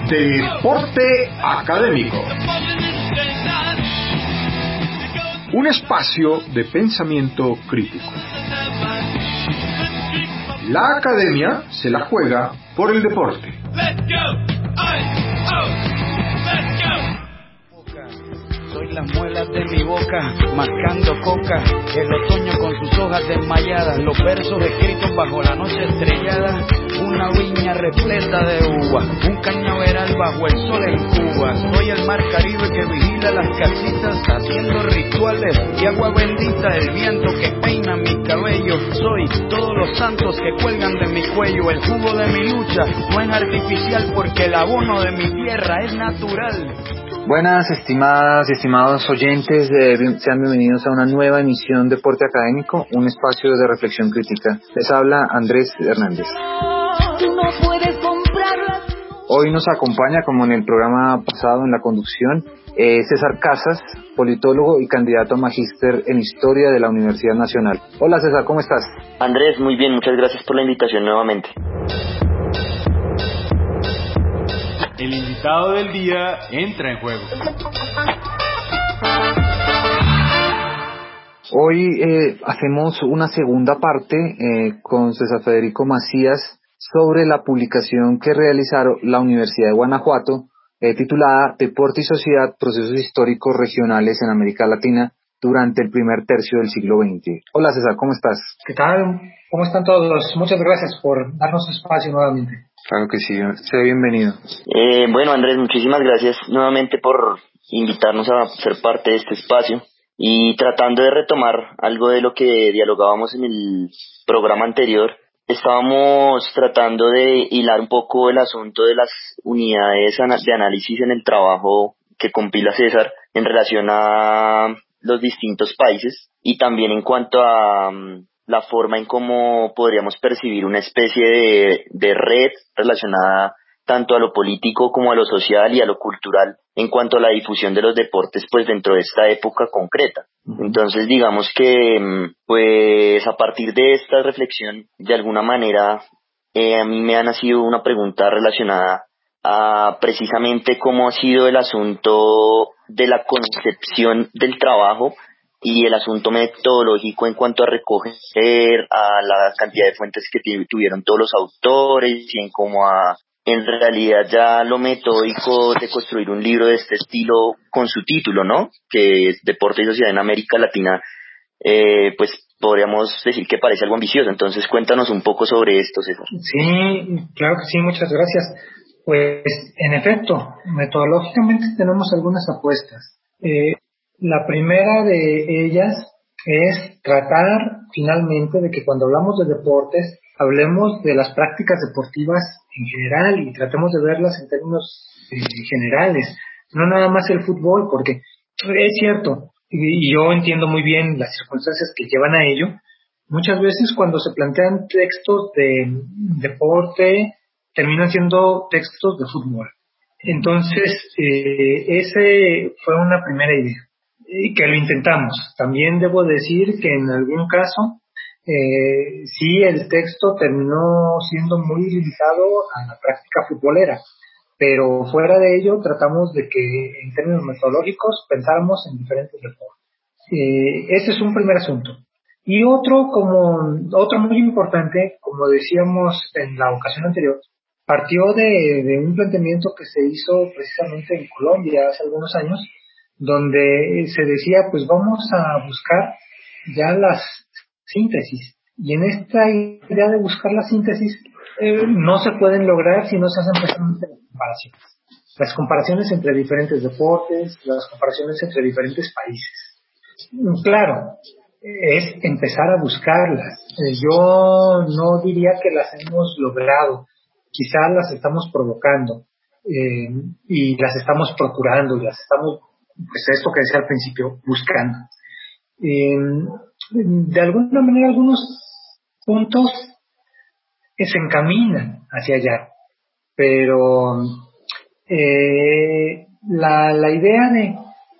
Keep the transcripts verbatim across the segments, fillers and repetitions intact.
Deporte Académico. Un espacio de pensamiento crítico. La academia se la juega por el deporte. Soy las muelas de mi boca, mascando coca. El otoño con sus hojas desmayadas, los versos escritos bajo la noche estrellada. Una viña repleta de uva, un cañaveral bajo el sol en Cuba. Soy el mar Caribe que vigila las casitas, haciendo rituales y agua bendita. El viento que peina mi cabello. Soy todos los santos que cuelgan de mi cuello. El jugo de mi lucha no es artificial, porque el abono de mi tierra es natural. Buenas, estimadas y estimados oyentes, eh, sean bienvenidos a una nueva emisión de Deporte Académico, un espacio de reflexión crítica. Les habla Andrés Hernández. Hoy nos acompaña, como en el programa pasado en la conducción, eh, César Casas, politólogo y candidato a magíster en Historia de la Universidad Nacional. Hola César, ¿cómo estás? Andrés, muy bien, muchas gracias por la invitación nuevamente. El invitado del día entra en juego. Hoy eh, hacemos una segunda parte eh, con César Federico Macías sobre la publicación que realizaron la Universidad de Guanajuato eh, titulada Deporte y Sociedad, Procesos Históricos Regionales en América Latina durante el primer tercio del siglo veinte. Hola César, ¿cómo estás? ¿Qué tal? ¿Cómo están todos? Muchas gracias por darnos espacio nuevamente. Claro que sí, sea bienvenido. Eh, bueno Andrés, muchísimas gracias nuevamente por invitarnos a ser parte de este espacio y tratando de retomar algo de lo que dialogábamos en el programa anterior. Estábamos tratando de hilar un poco el asunto de las unidades de análisis en el trabajo que compila César en relación a los distintos países y también en cuanto a um, la forma en cómo podríamos percibir una especie de, de red relacionada tanto a lo político como a lo social y a lo cultural en cuanto a la difusión de los deportes pues dentro de esta época concreta. Entonces digamos que pues a partir de esta reflexión de alguna manera eh, a mí me ha nacido una pregunta relacionada a precisamente cómo ha sido el asunto de la concepción del trabajo y el asunto metodológico en cuanto a recoger a la cantidad de fuentes que tuvieron todos los autores y en cómo a en realidad ya lo metódico de construir un libro de este estilo con su título, ¿no? Que es Deporte y Sociedad en América Latina, eh, pues podríamos decir que parece algo ambicioso. Entonces cuéntanos un poco sobre esto, César. Sí, claro que sí, muchas gracias. Pues en efecto, metodológicamente tenemos algunas apuestas. Eh, la primera de ellas es tratar finalmente de que cuando hablamos de deportes hablemos de las prácticas deportivas en general y tratemos de verlas en términos eh, generales, no nada más el fútbol, porque es cierto, y yo entiendo muy bien las circunstancias que llevan a ello. Muchas veces cuando se plantean textos de deporte, terminan siendo textos de fútbol. Entonces, eh, ese fue una primera idea, y que lo intentamos. También debo decir que en algún caso, eh, sí, el texto terminó siendo muy limitado a la práctica futbolera, pero fuera de ello tratamos de que en términos metodológicos pensáramos en diferentes deportes. Eh, ese es un primer asunto. Y otro, como otro muy importante, como decíamos en la ocasión anterior, partió de, de un planteamiento que se hizo precisamente en Colombia hace algunos años, donde se decía, pues vamos a buscar ya las síntesis. Y en esta idea de buscar la síntesis, eh, no se pueden lograr si no se hacen precisamente las comparaciones. Las comparaciones entre diferentes deportes, las comparaciones entre diferentes países. Claro, es empezar a buscarlas. Eh, yo no diría que las hemos logrado. Quizás las estamos provocando eh, y las estamos procurando y las estamos, pues esto que decía al principio, buscando. Eh, de alguna manera algunos puntos se encaminan hacia allá, pero eh, la, la idea de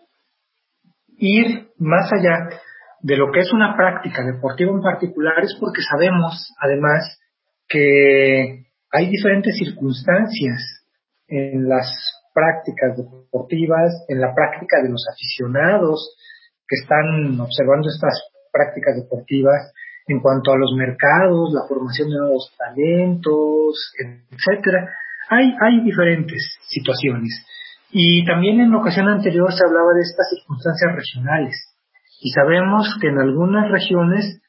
ir más allá de lo que es una práctica deportiva en particular es porque sabemos además que hay diferentes circunstancias en las prácticas deportivas, en la práctica de los aficionados que están observando estas prácticas deportivas, en cuanto a los mercados, la formación de nuevos talentos, etcétera. Hay, hay diferentes situaciones. Y también en la ocasión anterior se hablaba de estas circunstancias regionales. Y sabemos que en algunas regiones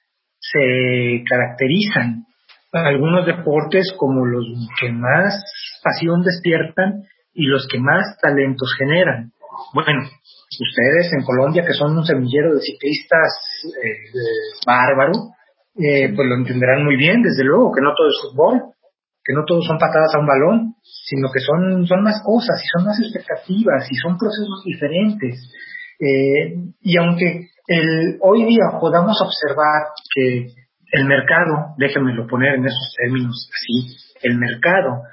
se caracterizan algunos deportes como los que más pasión despiertan y los que más talentos generan. Bueno, ustedes en Colombia, que son un semillero de ciclistas eh, bárbaro, eh, pues lo entenderán muy bien, desde luego, que no todo es fútbol, que no todos son patadas a un balón, sino que son, son más cosas y son más expectativas y son procesos diferentes. Eh, y aunque el, hoy día podamos observar que el mercado, déjenmelo poner en esos términos así, el mercado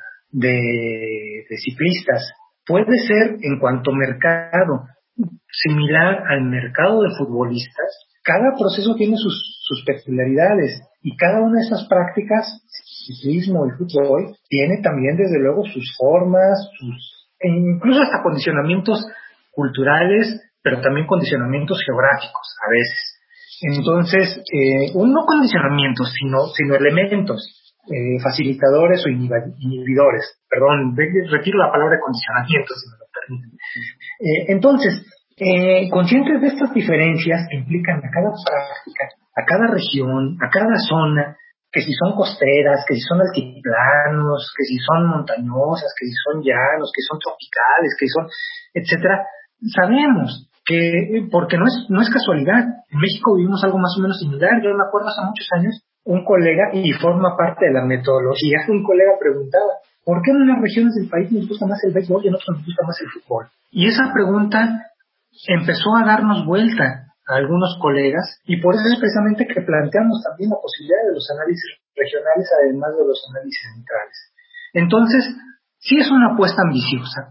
de, de ciclistas puede ser en cuanto mercado similar al mercado de futbolistas, cada proceso tiene sus, sus peculiaridades y cada una de esas prácticas, ciclismo y fútbol, tiene también desde luego sus formas, sus e incluso hasta condicionamientos culturales, pero también condicionamientos geográficos a veces. Entonces, eh, no condicionamientos, sino, sino elementos eh, facilitadores o inhibidores. Perdón, retiro la palabra condicionamiento, si me lo permiten. Eh, entonces, eh, conscientes de estas diferencias que implican a cada práctica, a cada región, a cada zona, que si son costeras, que si son altiplanos, que si son montañosas, que si son llanos, que son tropicales, que son, etcétera, sabemos que, porque no es, no es casualidad, en México vivimos algo más o menos similar. Yo me acuerdo hace muchos años, un colega, y forma parte de la metodología, un colega preguntaba, ¿por qué en unas regiones del país nos gusta más el béisbol y en otras nos gusta más el fútbol? Y esa pregunta empezó a darnos vuelta a algunos colegas, y por eso es precisamente que planteamos también la posibilidad de los análisis regionales, además de los análisis centrales. Entonces, sí es una apuesta ambiciosa.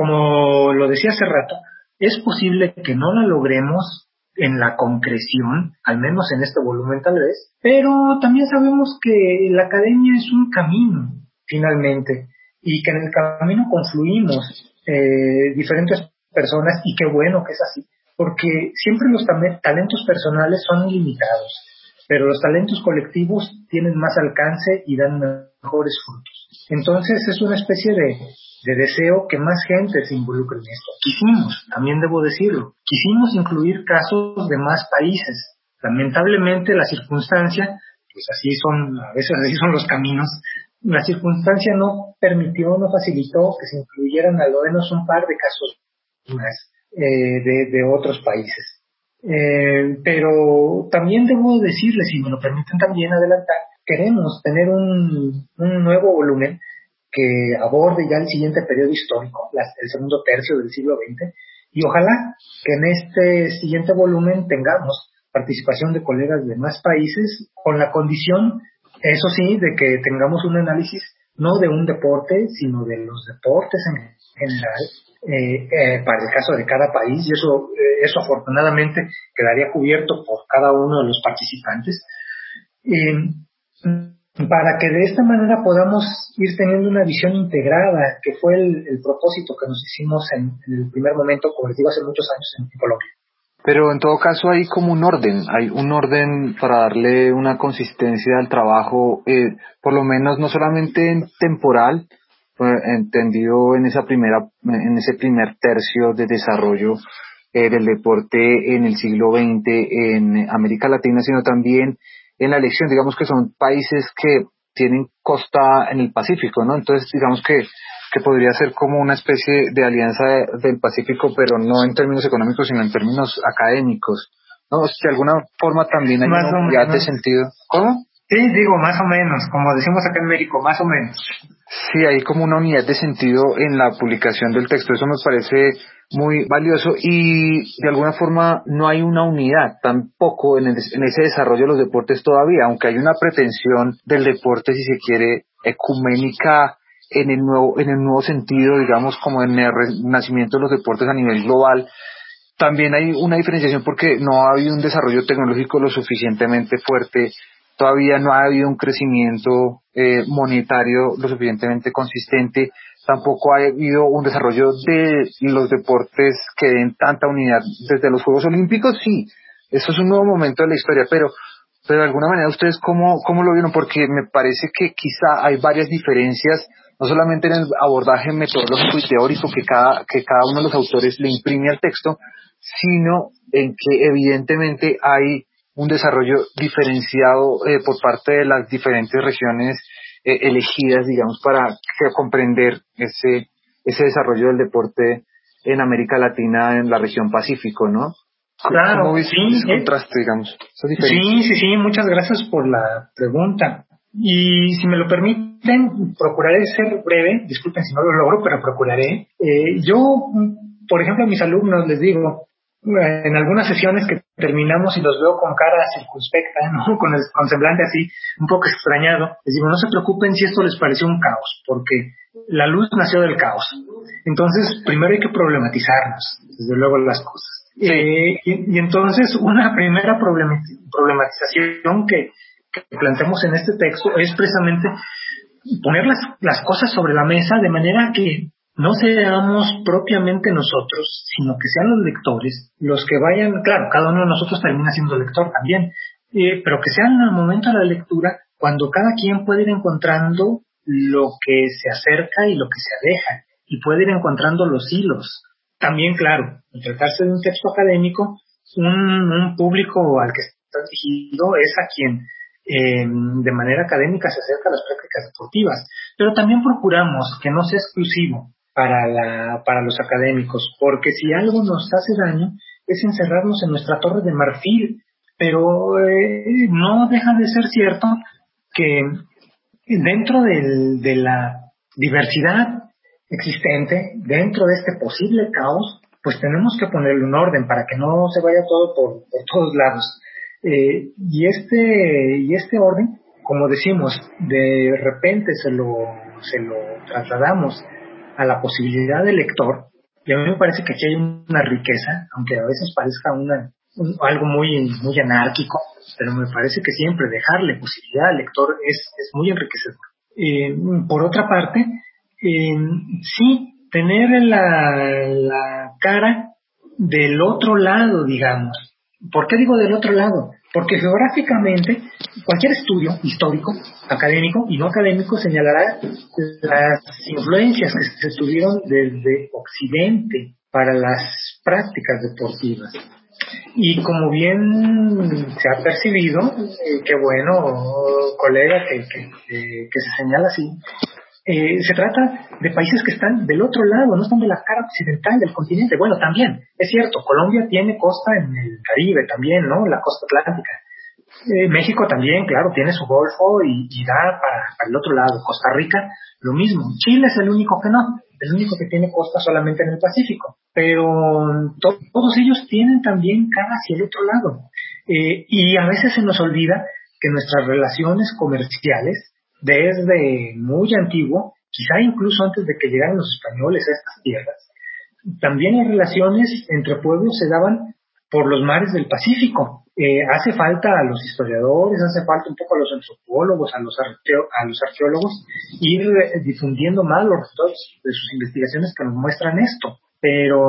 Como lo decía hace rato, es posible que no la logremos en la concreción, al menos en este volumen tal vez, pero también sabemos que la academia es un camino, finalmente, y que en el camino confluimos eh, diferentes personas, y qué bueno que es así, porque siempre los tam- talentos personales son limitados, pero los talentos colectivos tienen más alcance y dan mejores frutos. Entonces es una especie de de deseo que más gente se involucre en esto. Quisimos, también debo decirlo, quisimos incluir casos de más países. Lamentablemente la circunstancia, pues así son, a veces así son los caminos, la circunstancia no permitió, no facilitó que se incluyeran al menos un par de casos más eh, de, de otros países. Eh, pero también debo decirles, si me lo permiten también adelantar, queremos tener un, un nuevo volumen que aborde ya el siguiente periodo histórico, la, el segundo tercio del siglo veinte, y ojalá que en este siguiente volumen tengamos participación de colegas de más países, con la condición, eso sí, de que tengamos un análisis no de un deporte, sino de los deportes en general, eh, eh, para el caso de cada país, y eso, eh, eso afortunadamente quedaría cubierto por cada uno de los participantes. Eh, para que de esta manera podamos ir teniendo una visión integrada, que fue el, el propósito que nos hicimos en, en el primer momento, como les digo, hace muchos años en Colombia. Pero en todo caso hay como un orden, hay un orden para darle una consistencia al trabajo, eh, por lo menos no solamente en temporal, pues, entendido en esa primera, en ese primer tercio de desarrollo eh, del deporte en el siglo veinte en América Latina, sino también en la elección. Digamos que son países que tienen costa en el Pacífico, ¿no? Entonces digamos que, que podría ser como una especie de alianza de, del Pacífico, pero no en términos económicos, sino en términos académicos, ¿no? De alguna forma también hay más una unidad de sentido. ¿Cómo? Sí, digo, más o menos, como decimos acá en México, más o menos. Sí, hay como una unidad de sentido en la publicación del texto. Eso me parece muy valioso, y de alguna forma no hay una unidad tampoco en, el, en ese desarrollo de los deportes todavía, aunque hay una pretensión del deporte, si se quiere, ecuménica en el nuevo, en el nuevo sentido, digamos, como en el renacimiento de los deportes a nivel global. También hay una diferenciación porque no ha habido un desarrollo tecnológico lo suficientemente fuerte todavía no ha habido un crecimiento eh, monetario lo suficientemente consistente, tampoco ha habido un desarrollo de los deportes que den tanta unidad desde los Juegos Olímpicos. Sí, eso es un nuevo momento de la historia, pero pero de alguna manera ustedes cómo, cómo lo vieron, porque me parece que quizá hay varias diferencias, no solamente en el abordaje metodológico y teórico que cada, que cada uno de los autores le imprime al texto, sino en que evidentemente hay un desarrollo diferenciado eh, por parte de las diferentes regiones eh, elegidas, digamos, para que, comprender ese, ese desarrollo del deporte en América Latina, en la región Pacífico, ¿no? Claro, ¿Cómo ves sí, ese contraste, digamos? Esa diferencia? Sí, sí, sí, muchas gracias por la pregunta. Y si me lo permiten, procuraré ser breve, disculpen si no lo logro, pero procuraré. Eh, yo, por ejemplo, a mis alumnos les digo, en algunas sesiones que terminamos y los veo con cara circunspecta, ¿no? con, el, con semblante así, un poco extrañado, les digo, no se preocupen si esto les pareció un caos, porque la luz nació del caos. Entonces, primero hay que problematizarnos, desde luego, las cosas. Eh, y, y entonces una primera problematización que, que planteamos en este texto es precisamente poner las, las cosas sobre la mesa de manera que no seamos propiamente nosotros, sino que sean los lectores los que vayan, claro, cada uno de nosotros termina siendo lector también, eh, pero que sean al momento de la lectura cuando cada quien puede ir encontrando lo que se acerca y lo que se aleja, y puede ir encontrando los hilos. También, claro, al tratarse de un texto académico, un, un público al que está dirigido es a quien eh, de manera académica se acerca a las prácticas deportivas, pero también procuramos que no sea exclusivo para, la, para los académicos, porque si algo nos hace daño es encerrarnos en nuestra torre de marfil, pero eh, no deja de ser cierto que dentro del, de la diversidad existente, dentro de este posible caos, pues tenemos que ponerle un orden para que no se vaya todo por, por todos lados. Eh, y este y este orden, como decimos, de repente se lo se lo trasladamos a la posibilidad del lector, y a mí me parece que aquí hay una riqueza, aunque a veces parezca una un, algo muy muy anárquico, pero me parece que siempre dejarle posibilidad al lector es, es muy enriquecedor. Eh, por otra parte, Eh, sí, tener la, la cara del otro lado, digamos. ¿Por qué digo del otro lado? Porque geográficamente cualquier estudio histórico, académico y no académico señalará las influencias que se tuvieron desde Occidente para las prácticas deportivas. Y como bien se ha percibido, eh, qué bueno, colega, que, que, que, que se señala así, Eh, se trata de países que están del otro lado, no están de la cara occidental del continente. Bueno, también, es cierto, Colombia tiene costa en el Caribe también, ¿no? La costa atlántica. Eh, México también, claro, tiene su golfo y, y da para, para el otro lado. Costa Rica, lo mismo. Chile es el único que no, el único que tiene costa solamente en el Pacífico. Pero to- todos ellos tienen también cara hacia el otro lado. Eh, y a veces se nos olvida que nuestras relaciones comerciales, desde muy antiguo, quizá incluso antes de que llegaran los españoles a estas tierras, también las relaciones entre pueblos se daban por los mares del Pacífico. Eh, hace falta a los historiadores, hace falta un poco a los antropólogos, a los, arqueo, a los arqueólogos, ir eh, difundiendo más los resultados de sus investigaciones que nos muestran esto. Pero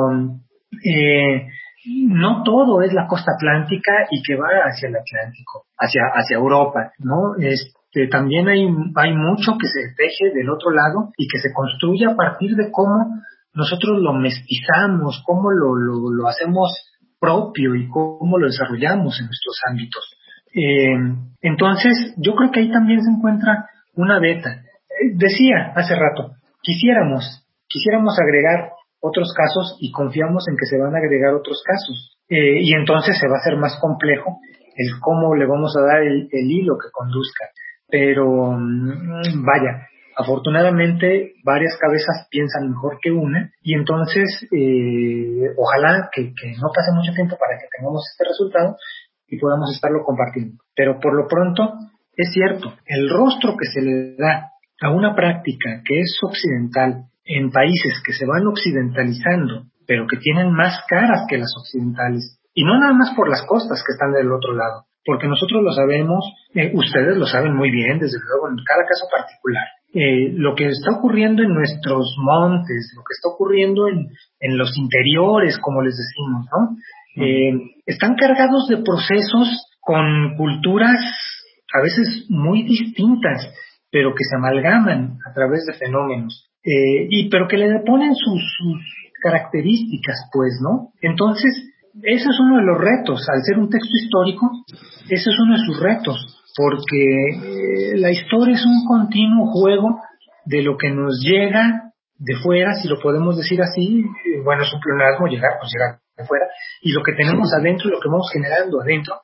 eh, no todo es la costa atlántica y que va hacia el Atlántico, hacia, hacia Europa, ¿no? Es, que también hay, hay mucho que se teje del otro lado y que se construye a partir de cómo nosotros lo mestizamos, cómo lo, lo, lo hacemos propio y cómo lo desarrollamos en nuestros ámbitos. Eh, entonces, yo creo que ahí también se encuentra una beta. Eh, decía hace rato, quisiéramos, quisiéramos agregar otros casos y confiamos en que se van a agregar otros casos. Eh, y entonces se va a hacer más complejo el cómo le vamos a dar el, el hilo que conduzca. Pero vaya, afortunadamente varias cabezas piensan mejor que una, y entonces eh, ojalá que, que no pase mucho tiempo para que tengamos este resultado y podamos estarlo compartiendo. Pero por lo pronto es cierto, el rostro que se le da a una práctica que es occidental en países que se van occidentalizando, pero que tienen más caras que las occidentales, y no nada más por las costas que están del otro lado, porque nosotros lo sabemos, eh, ustedes lo saben muy bien, desde luego, en cada caso particular. Eh, lo que está ocurriendo en nuestros montes, lo que está ocurriendo en, en los interiores, como les decimos, ¿no? Eh, están cargados de procesos con culturas a veces muy distintas, pero que se amalgaman a través de fenómenos, eh, y pero que le ponen sus, sus características, pues, ¿no? Entonces, ese es uno de los retos, al ser un texto histórico, ese es uno de sus retos, porque eh, la historia es un continuo juego de lo que nos llega de fuera, si lo podemos decir así, eh, bueno, es un pleonasmo llegar, pues llegar de fuera, y lo que tenemos adentro, lo que vamos generando adentro,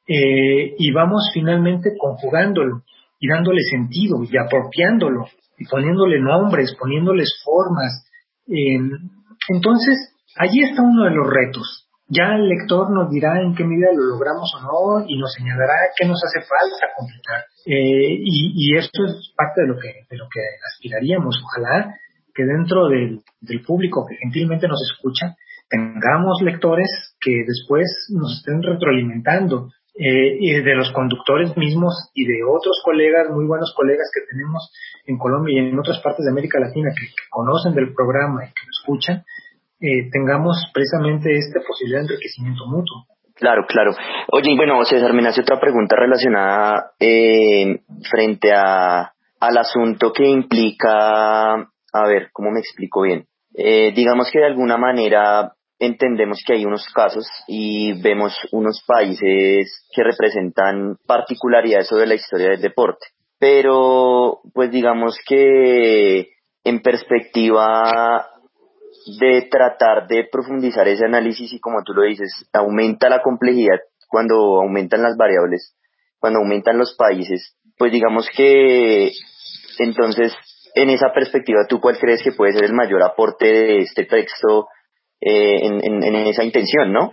eh, y vamos finalmente conjugándolo, y dándole sentido, y apropiándolo, y poniéndole nombres, poniéndoles formas. Eh, entonces, allí está uno de los retos. Ya el lector nos dirá en qué medida lo logramos o no, y nos señalará qué nos hace falta completar. Eh, y, y esto es parte de lo que, de lo que aspiraríamos. Ojalá que dentro del, del público que gentilmente nos escucha, tengamos lectores que después nos estén retroalimentando, eh, y de los conductores mismos y de otros colegas, muy buenos colegas que tenemos en Colombia y en otras partes de América Latina que, que conocen del programa y que lo escuchan, eh, tengamos precisamente esta posibilidad de enriquecimiento mutuo. Claro, claro. Oye, y bueno, César, me nace otra pregunta relacionada eh, frente a al asunto que implica, a ver, ¿cómo me explico bien? Eh, digamos que de alguna manera entendemos que hay unos casos y vemos unos países que representan particularidades sobre la historia del deporte, pero pues digamos que en perspectiva de tratar de profundizar ese análisis, y como tú lo dices, aumenta la complejidad cuando aumentan las variables, cuando aumentan los países, pues digamos que entonces en esa perspectiva, ¿tú cuál crees que puede ser el mayor aporte de este texto eh, en, en, en esa intención, no?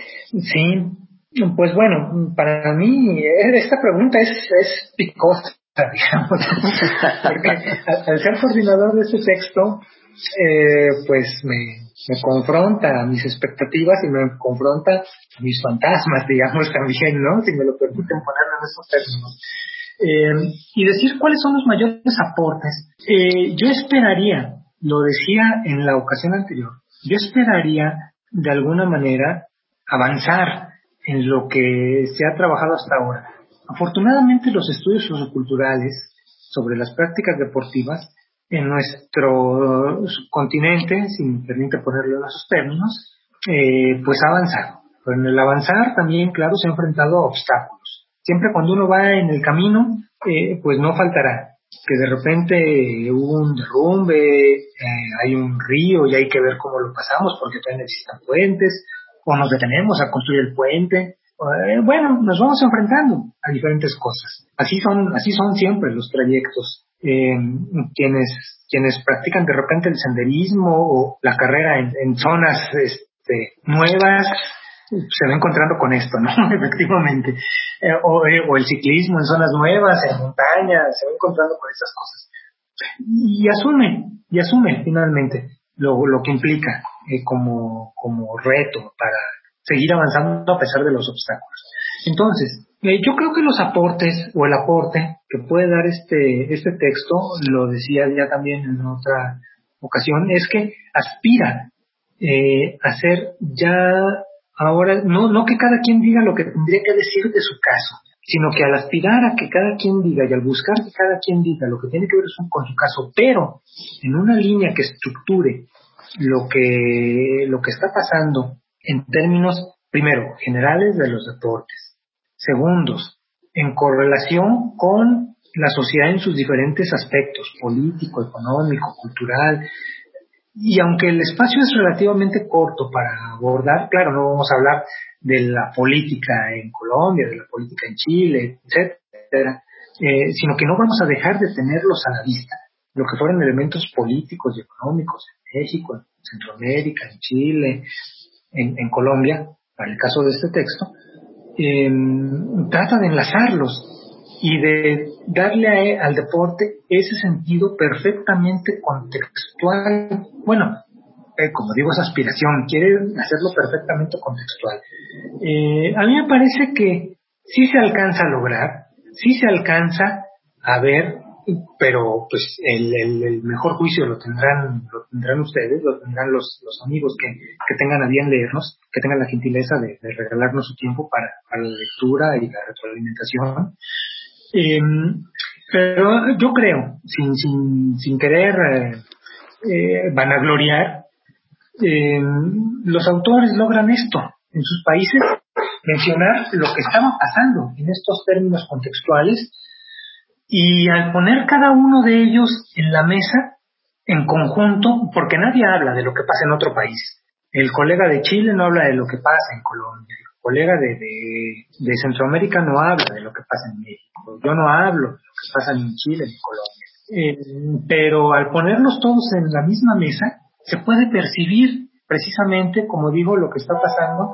Sí, pues bueno, para mí esta pregunta es, es picosa, digamos, porque al, al ser coordinador de este texto, eh, pues me, me confronta a mis expectativas y me confronta a mis fantasmas, digamos, también, ¿no? Si me lo permiten ponerlo en esos términos. Eh, y decir cuáles son los mayores aportes. Eh, yo esperaría, lo decía en la ocasión anterior, yo esperaría de alguna manera avanzar en lo que se ha trabajado hasta ahora. Afortunadamente, los estudios socioculturales sobre las prácticas deportivas en nuestro continente, si me permite ponerlo en esos términos, eh, pues ha avanzado. Pero en el avanzar también, claro, se ha enfrentado a obstáculos. Siempre cuando uno va en el camino, eh, pues no faltará que de repente hubo un derrumbe, eh, hay un río y hay que ver cómo lo pasamos porque todavía necesitan puentes, o nos detenemos a construir el puente. Eh, bueno, nos vamos enfrentando a diferentes cosas. Así son, así son siempre los trayectos. Eh, quienes, quienes practican de repente el senderismo o la carrera en, en zonas este, nuevas, se va encontrando con esto, ¿no? Efectivamente. Eh, o, eh, o el ciclismo en zonas nuevas, en montañas, se va encontrando con estas cosas. Y asume, y asume finalmente lo, lo que implica eh, como, como reto para seguir avanzando a pesar de los obstáculos. Entonces, eh, yo creo que los aportes o el aporte que puede dar este, este texto, lo decía ya también en otra ocasión, es que aspira eh, a ser ya ahora, no, no que cada quien diga lo que tendría que decir de su caso, sino que al aspirar a que cada quien diga y al buscar que cada quien diga lo que tiene que ver con su caso, pero en una línea que estructure lo que, lo que está pasando en términos, primero, generales de los deportes, segundos, en correlación con la sociedad en sus diferentes aspectos, político, económico, cultural. Y aunque el espacio es relativamente corto para abordar, claro, no vamos a hablar de la política en Colombia, de la política en Chile, etcétera, eh, sino que no vamos a dejar de tenerlos a la vista, lo que fueron elementos políticos y económicos en México, en Centroamérica, en Chile, en, en Colombia, para el caso de este texto, eh, trata de enlazarlos y de darle a, al deporte ese sentido perfectamente contextual. Bueno, eh, como digo, es aspiración, quiere hacerlo perfectamente contextual. Eh, a mí me parece que sí se alcanza a lograr, sí se alcanza a ver, pero pues el, el, el mejor juicio lo tendrán lo tendrán ustedes, lo tendrán los, los amigos que, que tengan a bien leernos, que tengan la gentileza de, de regalarnos su tiempo para, para la lectura y la retroalimentación. Eh, pero yo creo, sin, sin, sin querer eh, eh, vanagloriar, eh, los autores logran esto en sus países, mencionar lo que estaba pasando en estos términos contextuales, y al poner cada uno de ellos en la mesa, en conjunto, porque nadie habla de lo que pasa en otro país. El colega de Chile no habla de lo que pasa en Colombia, el colega de, de, de Centroamérica no habla de lo que pasa en México, yo no hablo de lo que pasa en Chile, en Colombia. Eh, pero al ponerlos todos en la misma mesa, se puede percibir precisamente, como digo, lo que está pasando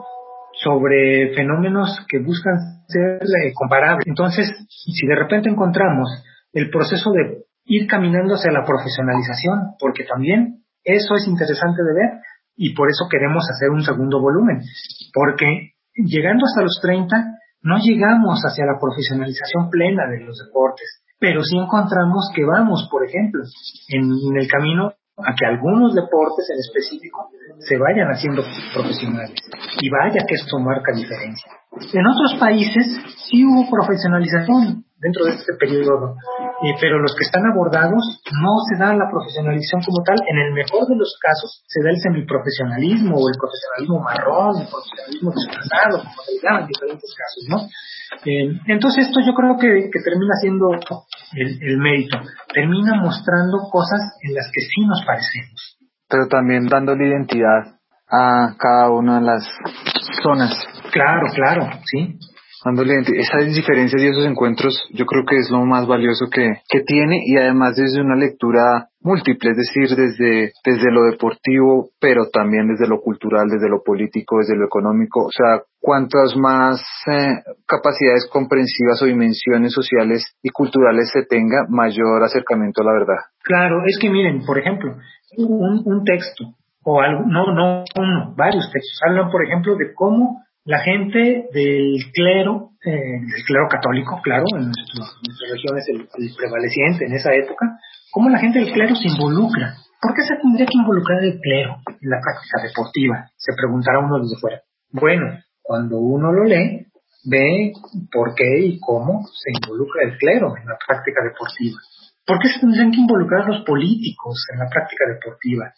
sobre fenómenos que buscan ser eh, comparables. Entonces, si de repente encontramos el proceso de ir caminando hacia la profesionalización, porque también eso es interesante de ver, y por eso queremos hacer un segundo volumen, porque llegando hasta los treinta, no llegamos hacia la profesionalización plena de los deportes, pero sí encontramos que vamos, por ejemplo, en, en el camino a que algunos deportes en específico se vayan haciendo profesionales, y vaya que esto marca diferencia. En otros países sí hubo profesionalización dentro de este periodo, eh, pero los que están abordados no se da la profesionalización como tal. En el mejor de los casos se da el semiprofesionalismo o el profesionalismo marrón, el profesionalismo disfrazado, como se le llama en diferentes casos, ¿no? Eh, entonces esto yo creo que, que termina siendo el, el mérito, termina mostrando cosas en las que sí nos parecemos. Pero también dándole identidad a cada una de las zonas. Claro, claro, sí. Dándole identi- esas diferencias y esos encuentros, yo creo que es lo más valioso que, que tiene, y además desde una lectura múltiple, es decir, desde, desde lo deportivo, pero también desde lo cultural, desde lo político, desde lo económico. O sea, cuantas más eh, capacidades comprensivas o dimensiones sociales y culturales se tenga, mayor acercamiento a la verdad. Claro, es que miren, por ejemplo, un, un texto, o algo, no, no uno, varios textos, hablan, por ejemplo, de cómo la gente del clero, eh, del clero católico, claro, en nuestra, nuestra región es el, el prevaleciente en esa época, cómo la gente del clero se involucra. ¿Por qué se tendría que involucrar el clero en la práctica deportiva? Se preguntará uno desde fuera. Bueno, cuando uno lo lee, ve por qué y cómo se involucra el clero en la práctica deportiva. ¿Por qué se tendrían que involucrar los políticos en la práctica deportiva?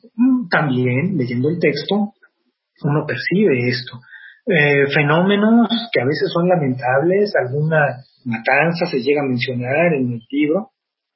También, leyendo el texto, uno percibe esto. Eh, fenómenos que a veces son lamentables, alguna matanza se llega a mencionar en el libro,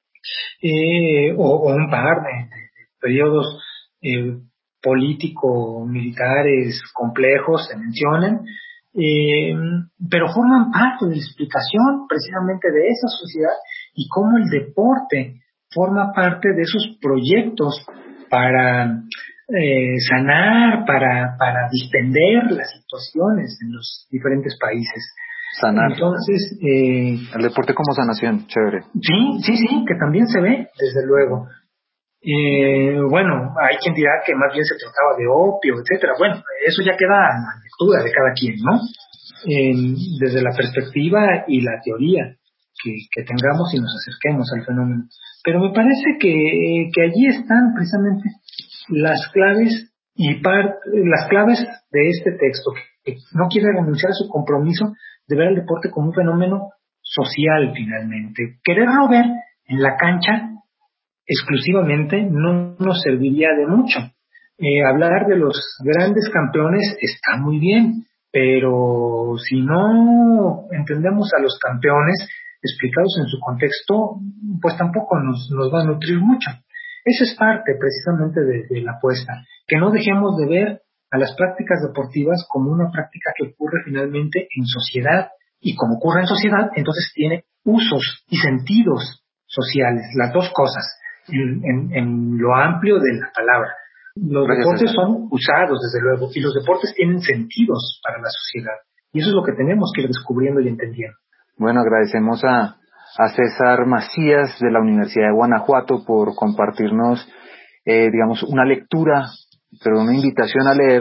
eh, o, o un par de, de, de periodos eh, político-militares complejos se mencionan, eh, pero forman parte de la explicación precisamente de esa sociedad, y cómo el deporte forma parte de esos proyectos para eh, sanar, para, para distender las situaciones en los diferentes países. Sanar. Entonces, eh, el deporte como sanación, chévere. Sí, sí, sí, que también se ve, desde luego. Eh, bueno, hay quien dirá que más bien se trataba de opio, etcétera. Bueno, eso ya queda a la lectura de cada quien, ¿no? Eh, desde la perspectiva y la teoría que, que tengamos y nos acerquemos al fenómeno. Pero me parece que, que allí están precisamente las claves y par, las claves de este texto, que no quiere renunciar a su compromiso de ver el deporte como un fenómeno social finalmente. Quererlo ver en la cancha exclusivamente no nos serviría de mucho. Eh, hablar de los grandes campeones está muy bien, pero si no entendemos a los campeones explicados en su contexto, pues tampoco nos, nos va a nutrir mucho. Eso es parte precisamente de, de la apuesta, que no dejemos de ver a las prácticas deportivas como una práctica que ocurre finalmente en sociedad, y como ocurre en sociedad, entonces tiene usos y sentidos sociales, las dos cosas, en, en, en lo amplio de la palabra. Los Gracias, deportes César. Son usados, desde luego, y los deportes tienen sentidos para la sociedad, y eso es lo que tenemos que ir descubriendo y entendiendo. Bueno, agradecemos a, a César Macías de la Universidad de Guanajuato por compartirnos, eh, digamos, una lectura, pero una invitación a leer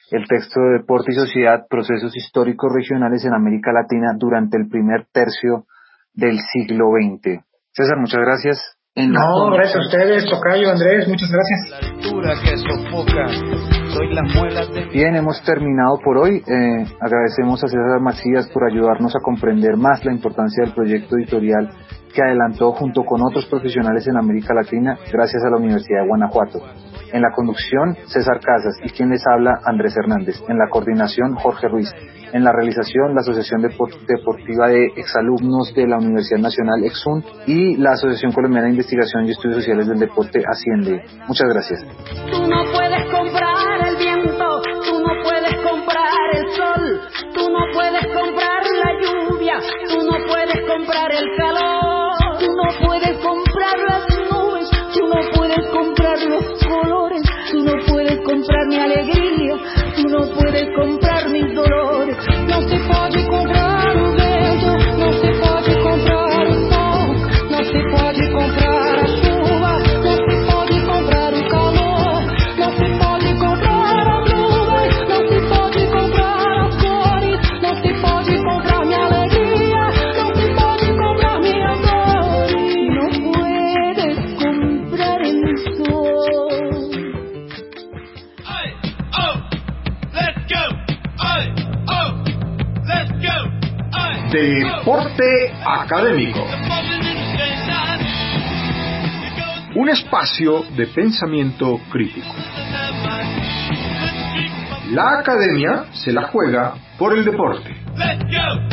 el texto de Deporte y Sociedad, Procesos Históricos Regionales en América Latina durante el primer tercio del siglo veinte. César, muchas gracias. En no, gracias a ustedes, Tocayo, Andrés, muchas gracias. La altura que sofoca, soy las muelas de... Bien, hemos terminado por hoy. Eh, agradecemos a César Macías por ayudarnos a comprender más la importancia del proyecto editorial que adelantó junto con otros profesionales en América Latina gracias a la Universidad de Guanajuato. En la conducción, César Casas, y quien les habla, Andrés Hernández. En la coordinación, Jorge Ruiz. En la realización, la Asociación Deportiva de Exalumnos de la Universidad Nacional Exun y la Asociación Colombiana de Investigación y Estudios Sociales del Deporte, Asciende. Muchas gracias. Tú no puedes comprar el viento, tú no puedes comprar el sol, tú no puedes comprar la lluvia, tú no puedes comprar el calor, tú no puedes comprar las nubes, tú no puedes comprar los colores, tú no puedes comprar mi alegría, tú no puedes comprar mis dolores. No se pode comprar o vento, não se pode comprar o sol, não se pode comprar a chuva, não se pode comprar o calor, não se pode comprar as nuvens, não se pode comprar as cores, não se pode comprar minha alegria, não se pode comprar minha dor, não puedes comprar el sol. Ay, oh, let's go. Ay, oh, let's go. Ay, Deporte Académico. Un espacio de pensamiento crítico. La academia se la juega por el deporte. Let's go.